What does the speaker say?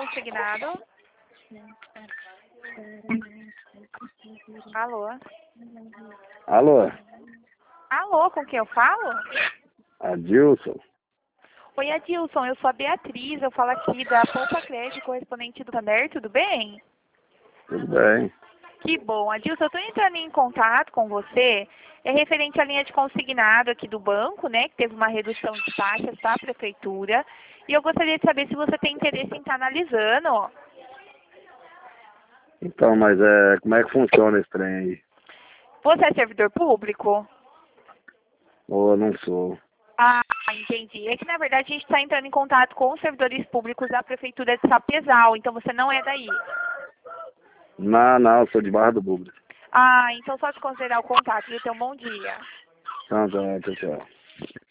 consignado. Alô? Alô, Alô, com quem eu falo? Adilson. Oi, Adilson, eu sou a Beatriz, eu falo aqui da Poupa Crédito, correspondente do Santander, tudo bem? Tudo bem? Que bom. Adilson, eu estou entrando em contato com você, é referente à linha de consignado aqui do banco, né, que teve uma redução de taxas para a prefeitura, e eu gostaria de saber se você tem interesse em estar analisando. Então, mas como é que funciona esse trem aí? Você é servidor público? Ou eu não sou? Ah, entendi. É que, na verdade, a gente está entrando em contato com os servidores públicos da prefeitura de Sapezal, então você não é daí. Não, eu sou de Barra do Bugre. Ah, então só te considerar o contato, viu? Tenha um bom dia. Então, tchau, tchau.